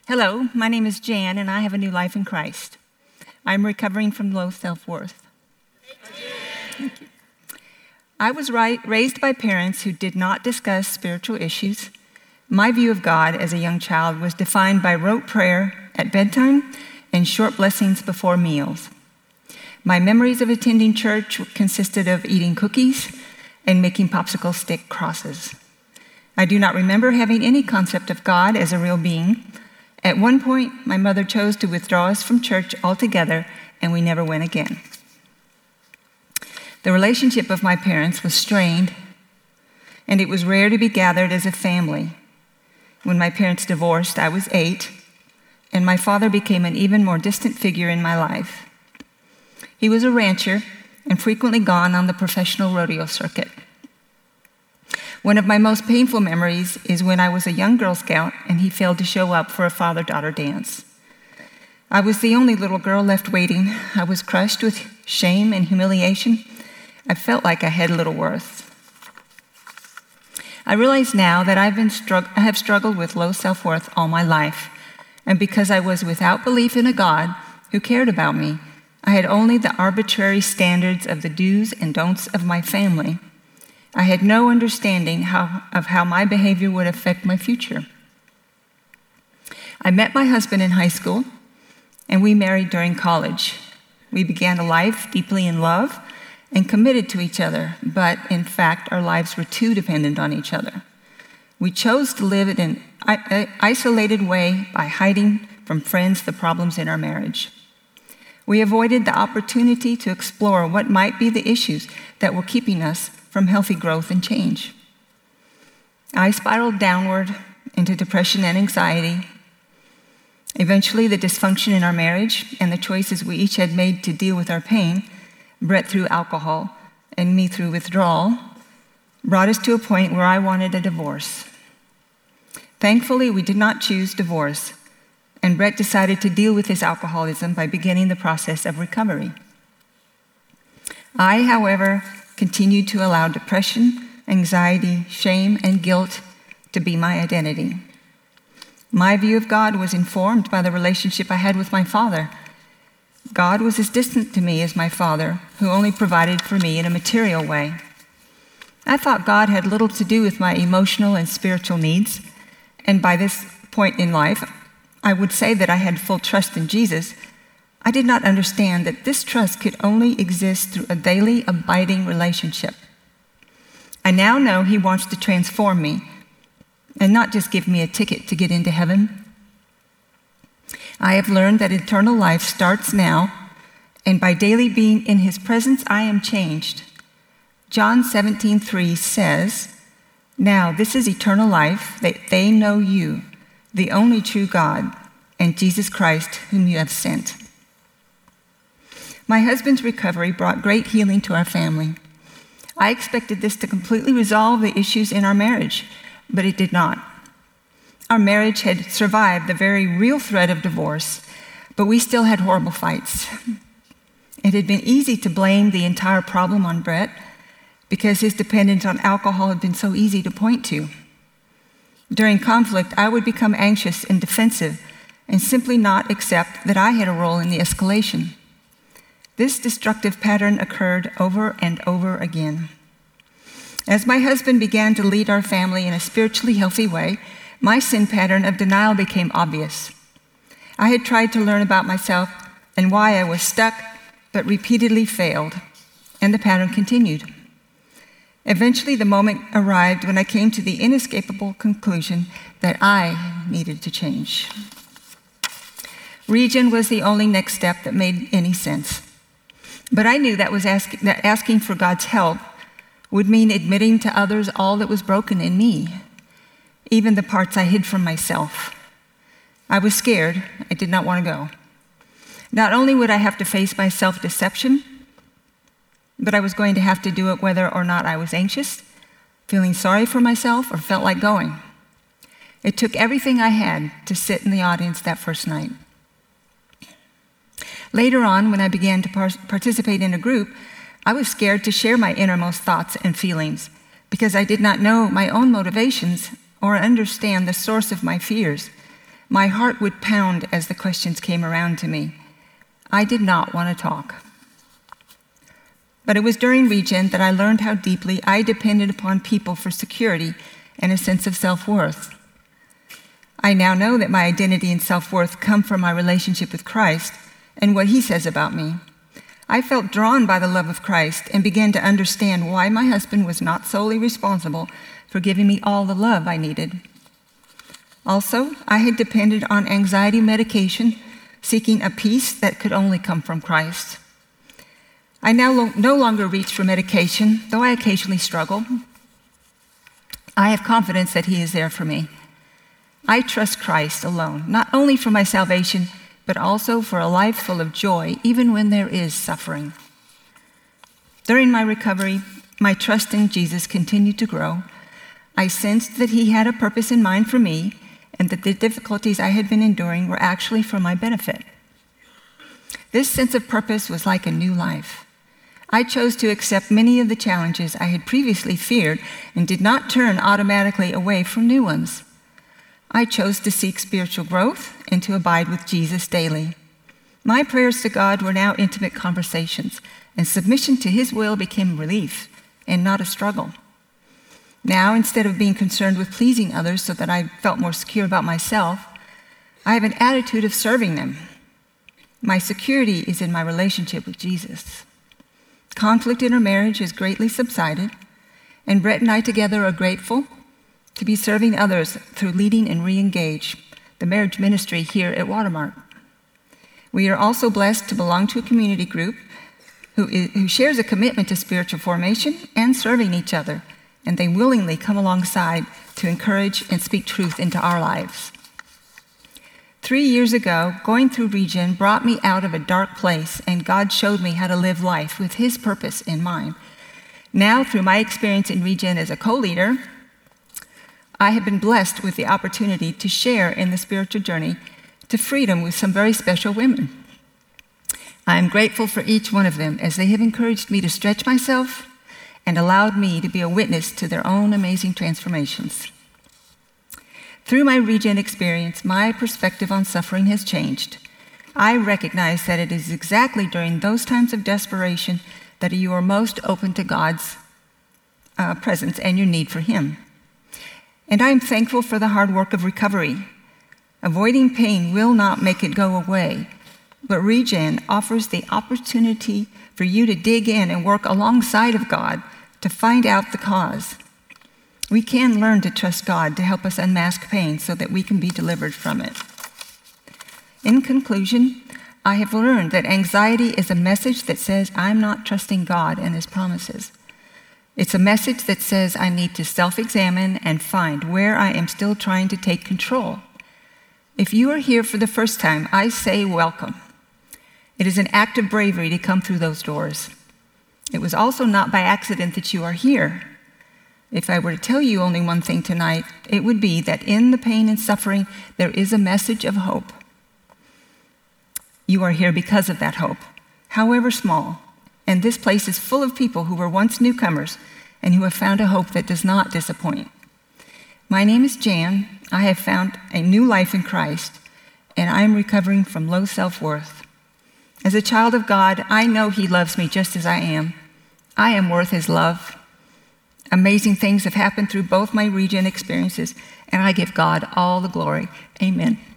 Hello, my name is Jan, and I have a new life in Christ. I'm recovering from low self-worth. Thank you. I was raised by parents who did not discuss spiritual issues. My view of God as a young child was defined by rote prayer at bedtime and short blessings before meals. My memories of attending church consisted of eating cookies and making popsicle stick crosses. I do not remember having any concept of God as a real being. At one point, my mother chose to withdraw us from church altogether, and we never went again. The relationship of my parents was strained, and it was rare to be gathered as a family. When my parents divorced, I was 8, and my father became an even more distant figure in my life. He was a rancher and frequently gone on the professional rodeo circuit. One of my most painful memories is when I was a young Girl Scout and he failed to show up for a father-daughter dance. I was the only little girl left waiting. I was crushed with shame and humiliation. I felt like I had little worth. I realize now that I have struggled with low self-worth all my life, and because I was without belief in a God who cared about me, I had only the arbitrary standards of the do's and don'ts of my family. I had no understanding of how my behavior would affect my future. I met my husband in high school, and we married during college. We began a life deeply in love and committed to each other, but in fact, our lives were too dependent on each other. We chose to live in an isolated way by hiding from friends the problems in our marriage. We avoided the opportunity to explore what might be the issues that were keeping us from healthy growth and change. I spiraled downward into depression and anxiety. Eventually, the dysfunction in our marriage and the choices we each had made to deal with our pain, Brett through alcohol and me through withdrawal, brought us to a point where I wanted a divorce. Thankfully, we did not choose divorce, and Brett decided to deal with his alcoholism by beginning the process of recovery. I, however, continued to allow depression, anxiety, shame, and guilt to be my identity. My view of God was informed by the relationship I had with my father. God was as distant to me as my father, who only provided for me in a material way. I thought God had little to do with my emotional and spiritual needs, and by this point in life, I would say that I had full trust in Jesus. I did not understand that this trust could only exist through a daily, abiding relationship. I now know He wants to transform me and not just give me a ticket to get into heaven. I have learned that eternal life starts now, and by daily being in His presence, I am changed. John 17:3 says, "Now this is eternal life, that they know you, the only true God, and Jesus Christ, whom you have sent." My husband's recovery brought great healing to our family. I expected this to completely resolve the issues in our marriage, but it did not. Our marriage had survived the very real threat of divorce, but we still had horrible fights. It had been easy to blame the entire problem on Brett because his dependence on alcohol had been so easy to point to. During conflict, I would become anxious and defensive and simply not accept that I had a role in the escalation. This destructive pattern occurred over and over again. As my husband began to lead our family in a spiritually healthy way, my sin pattern of denial became obvious. I had tried to learn about myself and why I was stuck, but repeatedly failed, and the pattern continued. Eventually, the moment arrived when I came to the inescapable conclusion that I needed to change. Region was the only next step that made any sense. But I knew that asking for God's help would mean admitting to others all that was broken in me, even the parts I hid from myself. I was scared. I did not want to go. Not only would I have to face my self-deception, but I was going to have to do it whether or not I was anxious, feeling sorry for myself, or felt like going. It took everything I had to sit in the audience that first night. Later on, when I began to participate in a group, I was scared to share my innermost thoughts and feelings because I did not know my own motivations or understand the source of my fears. My heart would pound as the questions came around to me. I did not want to talk. But it was during Regen that I learned how deeply I depended upon people for security and a sense of self-worth. I now know that my identity and self-worth come from my relationship with Christ and what he says about me. I felt drawn by the love of Christ and began to understand why my husband was not solely responsible for giving me all the love I needed. Also, I had depended on anxiety medication, seeking a peace that could only come from Christ. I now no longer reach for medication, though I occasionally struggle. I have confidence that he is there for me. I trust Christ alone, not only for my salvation, but also for a life full of joy, even when there is suffering. During my recovery, my trust in Jesus continued to grow. I sensed that he had a purpose in mind for me, and that the difficulties I had been enduring were actually for my benefit. This sense of purpose was like a new life. I chose to accept many of the challenges I had previously feared and did not turn automatically away from new ones. I chose to seek spiritual growth and to abide with Jesus daily. My prayers to God were now intimate conversations, and submission to his will became relief and not a struggle. Now, instead of being concerned with pleasing others so that I felt more secure about myself, I have an attitude of serving them. My security is in my relationship with Jesus. Conflict in our marriage has greatly subsided, and Brett and I together are grateful to be serving others through Leading and Re-Engage, the marriage ministry here at Watermark. We are also blessed to belong to a community group who shares a commitment to spiritual formation and serving each other, and they willingly come alongside to encourage and speak truth into our lives. 3 years ago, going through Regen brought me out of a dark place, and God showed me how to live life with his purpose in mind. Now, through my experience in Regen as a co-leader, I have been blessed with the opportunity to share in the spiritual journey to freedom with some very special women. I am grateful for each one of them as they have encouraged me to stretch myself and allowed me to be a witness to their own amazing transformations. Through my Regen experience, my perspective on suffering has changed. I recognize that it is exactly during those times of desperation that you are most open to God's presence and your need for him. And I am thankful for the hard work of recovery. Avoiding pain will not make it go away, but Regen offers the opportunity for you to dig in and work alongside of God to find out the cause. We can learn to trust God to help us unmask pain so that we can be delivered from it. In conclusion, I have learned that anxiety is a message that says I'm not trusting God and his promises. It's a message that says I need to self-examine and find where I am still trying to take control. If you are here for the first time, I say welcome. It is an act of bravery to come through those doors. It was also not by accident that you are here. If I were to tell you only one thing tonight, it would be that in the pain and suffering, there is a message of hope. You are here because of that hope, however small, and this place is full of people who were once newcomers and who have found a hope that does not disappoint. My name is Jan. I have found a new life in Christ, and I am recovering from low self-worth. As a child of God, I know he loves me just as I am. I am worth his love. Amazing things have happened through both my Regen experiences, and I give God all the glory. Amen.